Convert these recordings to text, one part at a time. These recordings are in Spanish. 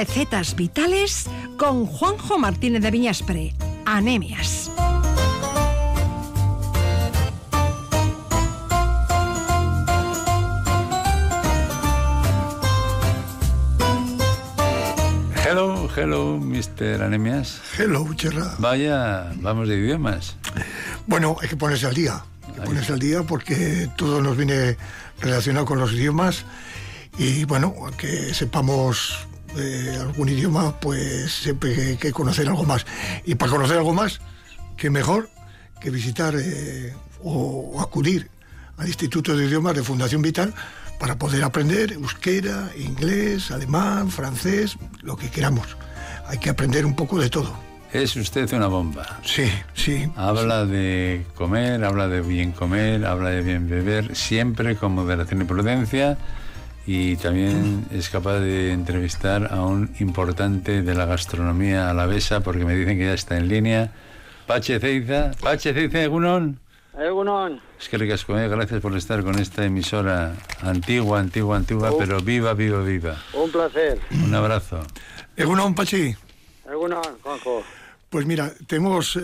Recetas vitales con Juanjo Martínez de Viñaspre. Anemias. Hello, Mr. Anemias. Hello, Cherra. Vaya, vamos de idiomas. Bueno, hay que ponerse al día. Porque todo nos viene relacionado con los idiomas. Y bueno, que sepamos algún idioma, pues siempre hay que conocer algo más. Y para conocer algo más, qué mejor que visitar o acudir al Instituto de Idiomas de Fundación Vital para poder aprender euskera, inglés, alemán, francés, lo que queramos. Hay que aprender un poco de todo. Es usted una bomba. Sí. Habla de comer, habla de bien comer, habla de bien beber, siempre con moderación y prudencia, y también es capaz de entrevistar a un importante de la gastronomía alavesa, porque me dicen que ya está en línea. Patxi Ezeiza, egunon. Egunon. Es que ricasco, gracias por estar con esta emisora antigua, pero viva. Un placer. Un abrazo. Egunon, Patxi. Egunon, Juanjo. Pues mira, te hemos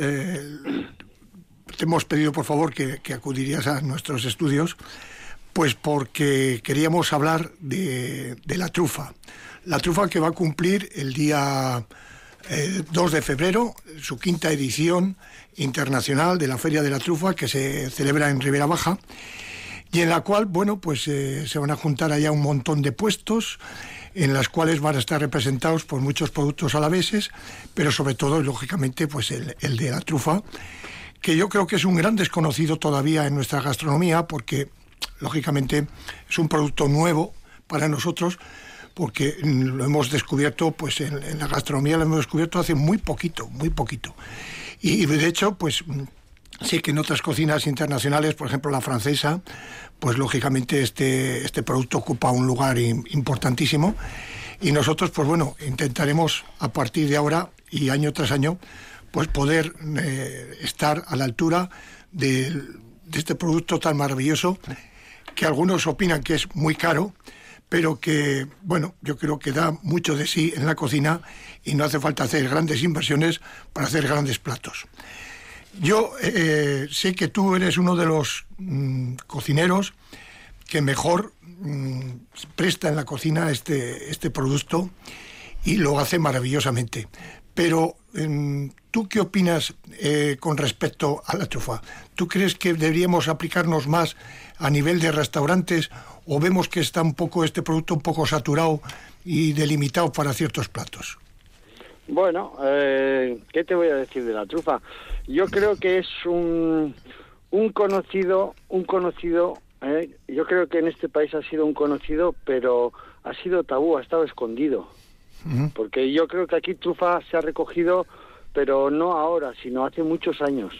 pedido por favor que acudirías a nuestros estudios, pues porque queríamos hablar de la trufa. La trufa que va a cumplir el día 2 de febrero, su 5ª edición internacional de la Feria de la Trufa, que se celebra en Ribera Baja, y en la cual, bueno, pues se van a juntar allá un montón de puestos, en las cuales van a estar representados por muchos productos alaveses, pero sobre todo, lógicamente, pues el de la trufa, que yo creo que es un gran desconocido todavía en nuestra gastronomía, porque, lógicamente, es un producto nuevo para nosotros, porque lo hemos descubierto, pues en la gastronomía lo hemos descubierto hace muy poquito. Y de hecho, pues sé que en otras cocinas internacionales, por ejemplo la francesa, pues lógicamente este producto ocupa un lugar importantísimo, y nosotros, pues bueno, intentaremos a partir de ahora y año tras año, pues poder estar a la altura de este producto tan maravilloso, que algunos opinan que es muy caro, pero que, bueno, yo creo que da mucho de sí en la cocina y no hace falta hacer grandes inversiones para hacer grandes platos. Yo sé que tú eres uno de los cocineros que mejor presta en la cocina este producto, y lo hace maravillosamente. Pero, ¿tú qué opinas con respecto a la trufa? ¿Tú crees que deberíamos aplicarnos más a nivel de restaurantes, o vemos que está este producto un poco saturado y delimitado para ciertos platos? Bueno, ¿qué te voy a decir de la trufa? Yo creo que es un conocido, yo creo que en este país ha sido un conocido, pero ha sido tabú, ha estado escondido. Uh-huh. Porque yo creo que aquí trufa se ha recogido, pero no ahora, sino hace muchos años.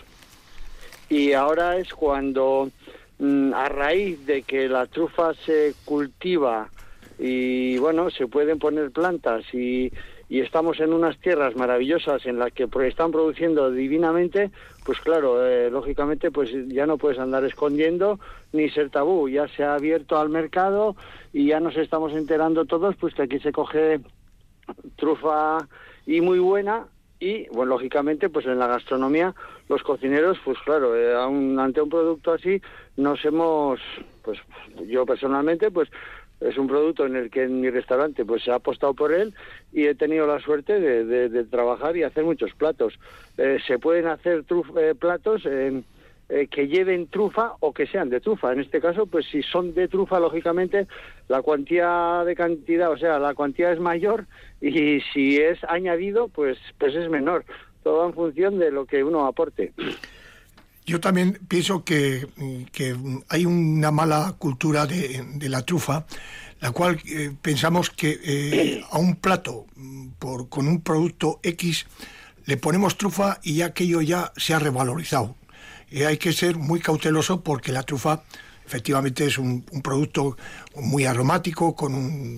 Y ahora es cuando, a raíz de que la trufa se cultiva y, bueno, se pueden poner plantas y estamos en unas tierras maravillosas en las que están produciendo divinamente, pues claro, lógicamente pues ya no puedes andar escondiendo ni ser tabú, ya se ha abierto al mercado y ya nos estamos enterando todos pues que aquí se coge trufa y muy buena. Y, bueno, lógicamente, pues en la gastronomía, los cocineros, pues claro, ante un producto así, pues yo personalmente, pues es un producto en el que en mi restaurante, pues se ha apostado por él, y he tenido la suerte de trabajar y hacer muchos platos. Se pueden hacer platos que lleven trufa o que sean de trufa. En este caso, pues si son de trufa, lógicamente, la cantidad es mayor, y si es añadido, pues es menor. Todo en función de lo que uno aporte. Yo también pienso que hay una mala cultura de la trufa, la cual pensamos que a un plato con un producto X le ponemos trufa y ya aquello ya se ha revalorizado. Hay que ser muy cauteloso, porque la trufa efectivamente es un producto muy aromático, con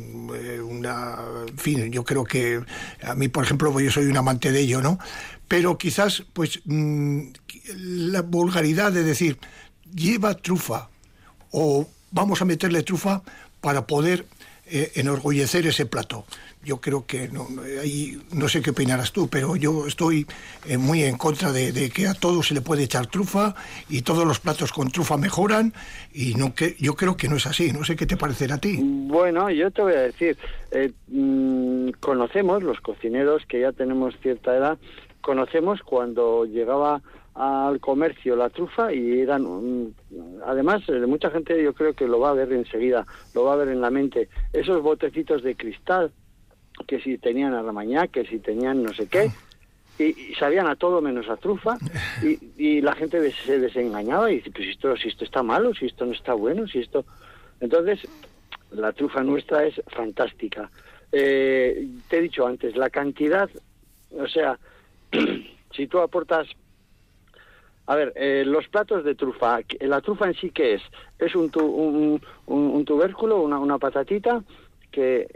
en fin, yo creo que a mí, por ejemplo, yo soy un amante de ello, ¿no? Pero quizás, pues, la vulgaridad de decir, lleva trufa, o vamos a meterle trufa para poder enorgullecer ese plato. Yo creo que, ahí no sé qué opinarás tú, pero yo estoy muy en contra de que a todo se le puede echar trufa y todos los platos con trufa mejoran, y yo creo que no es así. No sé qué te parecerá a ti. Bueno, yo te voy a decir, conocemos, los cocineros que ya tenemos cierta edad, conocemos cuando llegaba al comercio la trufa y eran, además, mucha gente yo creo que lo va a ver enseguida, lo va a ver en la mente, esos botecitos de cristal, que si tenían armañá, que si tenían no sé qué, y sabían a todo menos a trufa, y la gente se desengañaba y dice, pues si esto está malo, si esto no está bueno, si esto... Entonces, la trufa nuestra es fantástica. Te he dicho antes, la cantidad, o sea, si tú aportas... A ver, los platos de trufa, la trufa en sí, ¿qué es? Es un tubérculo, una patatita que...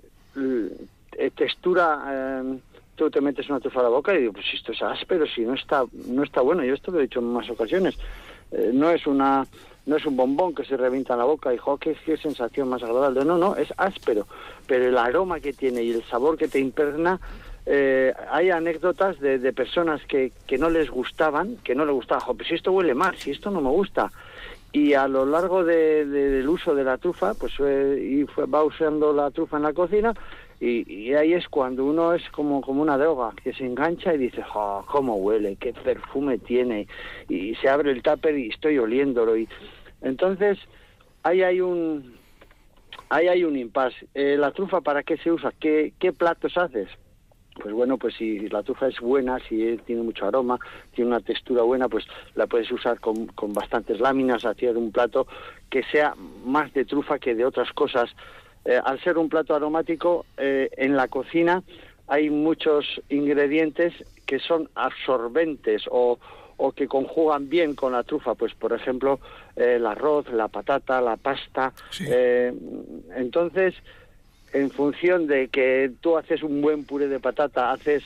textura, tú te metes una trufa a la boca y digo, pues esto es áspero, si no está bueno. Yo esto lo he dicho en más ocasiones. No es un bombón que se revienta en la boca y qué sensación más agradable. No, es áspero, pero el aroma que tiene y el sabor que te impregna. Hay anécdotas de personas que no les gustaban, pues si esto huele mal, si esto no me gusta. Y a lo largo del uso de la trufa, pues va usando la trufa en la cocina, y ahí es cuando uno es como una droga, que se engancha y dice, cómo huele, qué perfume tiene, y se abre el tupper y estoy oliéndolo. Y entonces ahí hay un impasse. La trufa, ¿para qué se usa? ¿Qué platos haces? Pues bueno, pues si la trufa es buena, si tiene mucho aroma, tiene una textura buena, pues la puedes usar con bastantes láminas, hacer un plato que sea más de trufa que de otras cosas. Al ser un plato aromático, en la cocina hay muchos ingredientes que son absorbentes o que conjugan bien con la trufa, pues por ejemplo el arroz, la patata, la pasta. Sí. Entonces, en función de que tú haces un buen puré de patata, haces,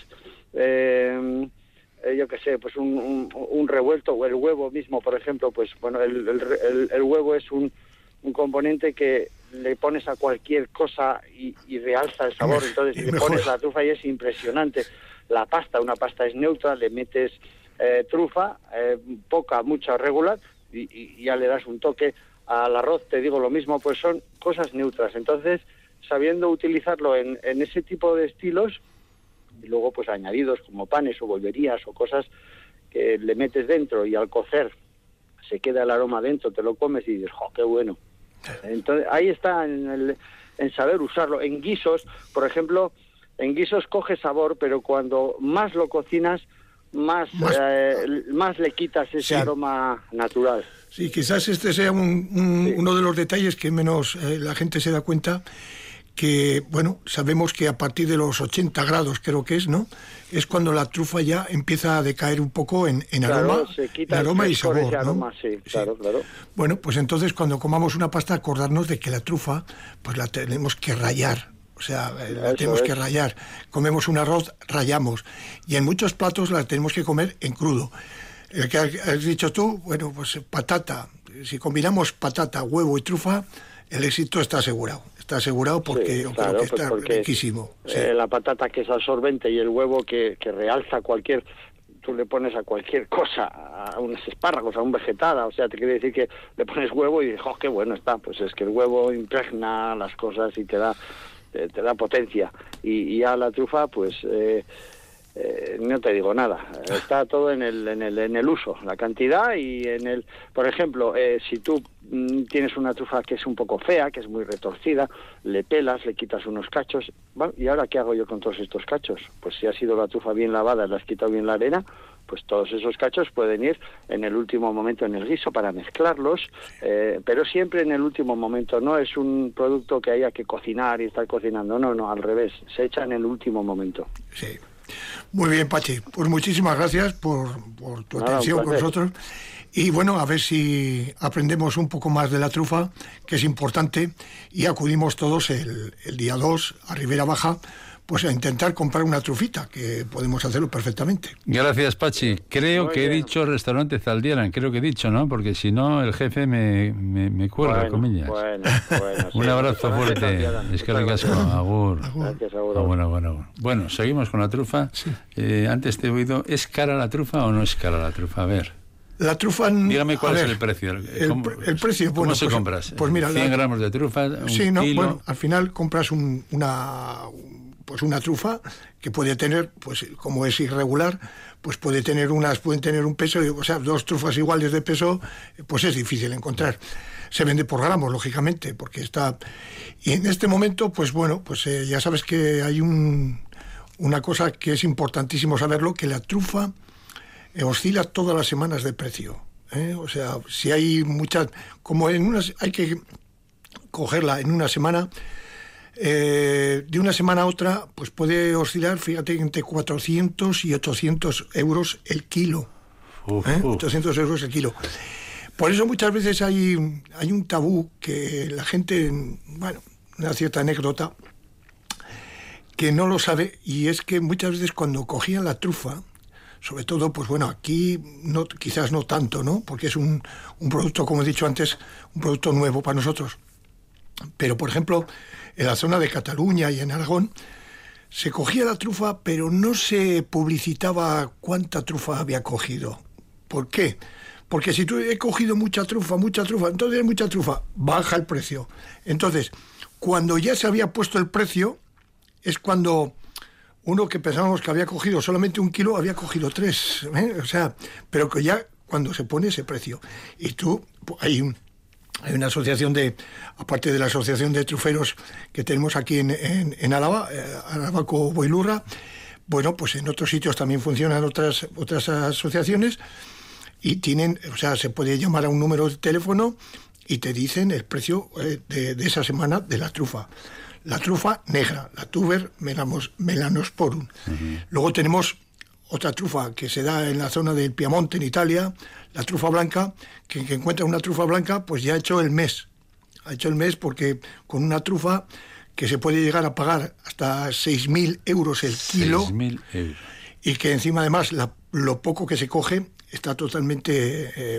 yo qué sé, pues un revuelto, o el huevo mismo, por ejemplo, pues bueno, el huevo es un componente que le pones a cualquier cosa y realza el sabor. Entonces le pones la trufa y es impresionante. La pasta, una pasta es neutra, le metes trufa, poca, mucha, regular, y ya le das un toque. Al arroz te digo lo mismo, pues son cosas neutras. Entonces, sabiendo utilizarlo en ese tipo de estilos, y luego pues añadidos como panes o bollerías o cosas que le metes dentro, y al cocer se queda el aroma dentro, te lo comes y dices, qué bueno. Entonces ahí está en saber usarlo. En guisos, por ejemplo, en guisos coge sabor, pero cuando más lo cocinas, más le quitas ese aroma natural. Sí, quizás este sea uno de los detalles que menos la gente se da cuenta, que, bueno, sabemos que a partir de los 80 grados, creo que es, ¿no?, es cuando la trufa ya empieza a decaer un poco en aroma, se quita aroma y sabor, ¿no? Aroma, sí, claro. Bueno, pues entonces cuando comamos una pasta, acordarnos de que la trufa, pues la tenemos que rallar. O sea, la tenemos que rallar. Comemos un arroz, rallamos. Y en muchos platos la tenemos que comer en crudo. El que has dicho tú, bueno, pues patata. Si combinamos patata, huevo y trufa, el éxito está asegurado. Está asegurado porque yo creo que está riquísimo. Sí. La patata, que es absorbente, y el huevo que realza cualquier... Tú le pones a cualquier cosa, a unos espárragos, a un vegetal, o sea, te quiere decir que le pones huevo y dices, qué bueno está. Pues es que el huevo impregna las cosas y te da potencia. Y ya la trufa, pues... no te digo nada, está todo en el uso, la cantidad y en el... Por ejemplo, si tú tienes una trufa que es un poco fea, que es muy retorcida, le pelas, le quitas unos cachos, ¿vale? ¿Y ahora qué hago yo con todos estos cachos? Pues si ha sido la trufa bien lavada, le has quitado bien la arena, pues todos esos cachos pueden ir en el último momento en el guiso para mezclarlos, pero siempre en el último momento. No es un producto que haya que cocinar y estar cocinando, no, al revés, se echa en el último momento. Sí. Muy bien, Pachi, pues muchísimas gracias por tu atención con nosotros, y bueno, a ver si aprendemos un poco más de la trufa, que es importante, y acudimos todos el día 2 a Ribera Baja, pues a intentar comprar una trufita, que podemos hacerlo perfectamente. Gracias, Pachi. Creo Muy que he bien. dicho restaurante Zaldieran, creo que he dicho, ¿no? Porque si no, el jefe me cuelga, comillas. Bueno, sí. Un abrazo fuerte. Es que ricasco. Agur. Gracias, agur. Agur. Bueno, seguimos con la trufa. Antes te he oído, ¿es cara la trufa o no es cara la trufa? A ver. La trufa... Dígame cuál a es ver, el precio. El precio, ¿Cómo bueno, se pues, compras? Pues mira, 100 gramos de trufa, un kilo. Bueno, al final compras una trufa que puede tener, pues como es irregular, pues pueden tener un peso, o sea, 2 trufas iguales de peso, pues es difícil encontrar. Se vende por gramos, lógicamente, porque está... Y en este momento, pues bueno, pues ya sabes que hay una cosa que es importantísimo saberlo, que la trufa oscila todas las semanas de precio. O sea, si hay muchas... Como hay que cogerla en una semana... de una semana a otra, pues puede oscilar, fíjate, entre 400 y 800 euros el kilo. 800 euros el kilo. Por eso muchas veces hay un tabú que la gente, bueno, una cierta anécdota, que no lo sabe, y es que muchas veces cuando cogían la trufa, sobre todo, pues bueno, aquí no, quizás no tanto, ¿no? Porque es un producto, como he dicho antes, un producto nuevo para nosotros. Pero, por ejemplo, en la zona de Cataluña y en Aragón, se cogía la trufa, pero no se publicitaba cuánta trufa había cogido. ¿Por qué? Porque si tú he cogido mucha trufa, entonces hay mucha trufa, baja el precio. Entonces, cuando ya se había puesto el precio, es cuando uno que pensábamos que había cogido solamente 1 kilo, había cogido 3. O sea, pero que ya cuando se pone ese precio. Y tú, hay una asociación aparte de la asociación de truferos que tenemos aquí en Álava, Aravaco Boilurra, bueno, pues en otros sitios también funcionan otras asociaciones y tienen, o sea, se puede llamar a un número de teléfono y te dicen el precio de esa semana de la trufa. La trufa negra, la Tuber melanosporum. Uh-huh. Luego tenemos otra trufa que se da en la zona del Piamonte, en Italia, la trufa blanca, que encuentra una trufa blanca, pues ya ha hecho el mes. Ha hecho el mes porque con una trufa que se puede llegar a pagar hasta 6.000 euros el kilo. 6.000 euros. Y que encima, además, lo poco que se coge está totalmente,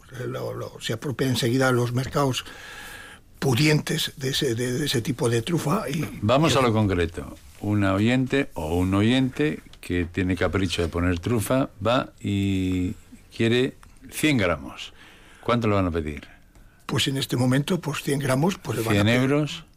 se apropia enseguida a los mercados pudientes de ese tipo de trufa. Vamos a lo concreto. Una oyente o un oyente que tiene capricho de poner trufa va y quiere 100 gramos. ¿Cuánto le van a pedir? Pues en este momento, pues 100 gramos... Pues le van 100 a pedir. euros.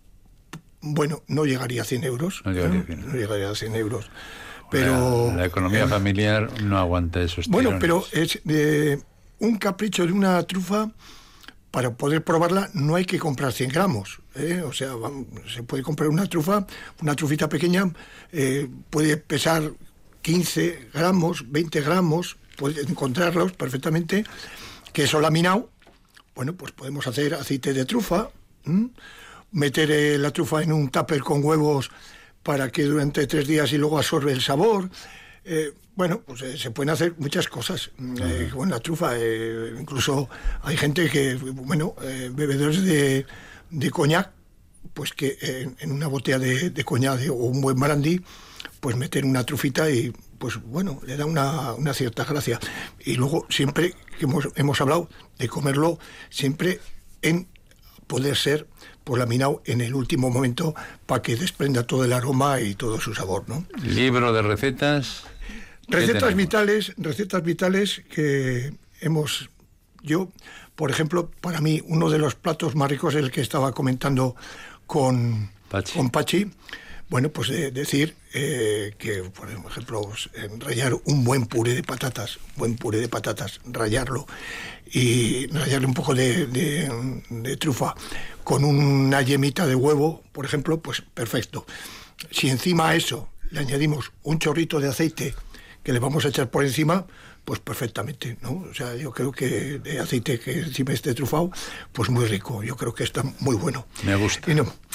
Bueno, no llegaría a 100 euros. No llegaría a 100 euros. Pero la economía familiar no aguanta esos tirones. Bueno, pero es un capricho de una trufa. Para poder probarla no hay que comprar 100 gramos. O sea, se puede comprar una trufita pequeña, puede pesar 15 gramos, 20 gramos, puedes encontrarlos perfectamente, queso laminado. Bueno, pues podemos hacer aceite de trufa, meter la trufa en un tupper con huevos para que durante 3 días y luego absorbe el sabor. Bueno, pues se pueden hacer muchas cosas con la trufa. Incluso hay gente que, bebedores de coñac, pues que en una botella de coñac o un buen brandy, pues meten una trufita y, pues bueno, le da una cierta gracia. Y luego siempre que hemos hablado de comerlo, siempre en poder ser pues laminado en el último momento para que desprenda todo el aroma y todo su sabor, ¿no? Libro de recetas. Recetas vitales que yo, por ejemplo, para mí, uno de los platos más ricos es el que estaba comentando con Pachi. Bueno, pues decir que, por ejemplo, rallar un buen puré de patatas, rallarlo y rallarle un poco de trufa con una yemita de huevo, por ejemplo, pues perfecto. Si encima a eso le añadimos un chorrito de aceite que le vamos a echar por encima, pues perfectamente, ¿no? O sea, yo creo que de aceite que encima esté trufado, pues muy rico, yo creo que está muy bueno. Me gusta.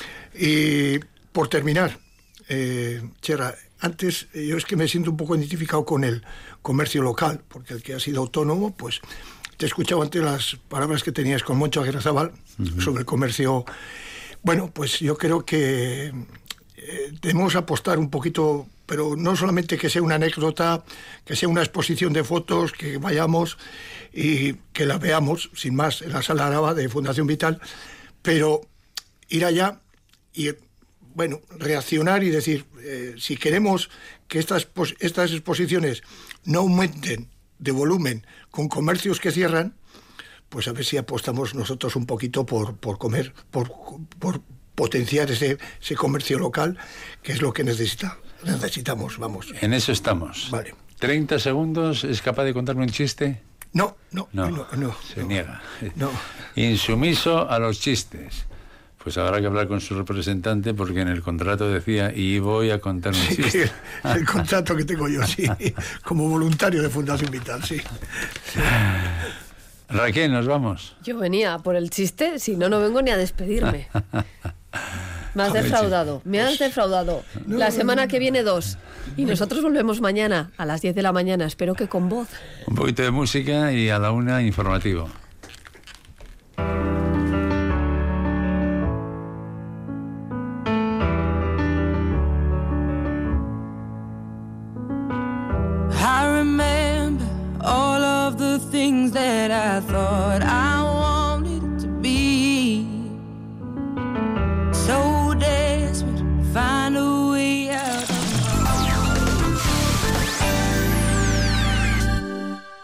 Y por terminar, Chera, antes yo es que me siento un poco identificado con el comercio local, porque el que ha sido autónomo, pues te he escuchado antes las palabras que tenías con Moncho Aguirrezabal sobre el comercio. Bueno, pues yo creo que debemos apostar un poquito, pero no solamente que sea una anécdota, que sea una exposición de fotos, que vayamos y que la veamos, sin más, en la Sala Araba de Fundación Vital, pero ir allá y, bueno, reaccionar y decir, si queremos que estas exposiciones no aumenten de volumen con comercios que cierran, pues a ver si apostamos nosotros un poquito por por potenciar ese comercio local, que es lo que necesitamos, vamos. En eso estamos. Vale. 30 segundos, ¿es capaz de contarme un chiste? No. Se niega. No. Insumiso a los chistes. Pues habrá que hablar con su representante, porque en el contrato decía, y voy a contar un chiste. El contrato que tengo yo, sí, como voluntario de Fundación Vital, sí. Raquel, ¿nos vamos? Yo venía por el chiste, si no, no vengo ni a despedirme. Me has defraudado. La semana que viene 2. Y nosotros volvemos mañana a las 10 de la mañana. Espero que con voz. Un poquito de música y a la 1 informativo. I remember all of the things that I thought I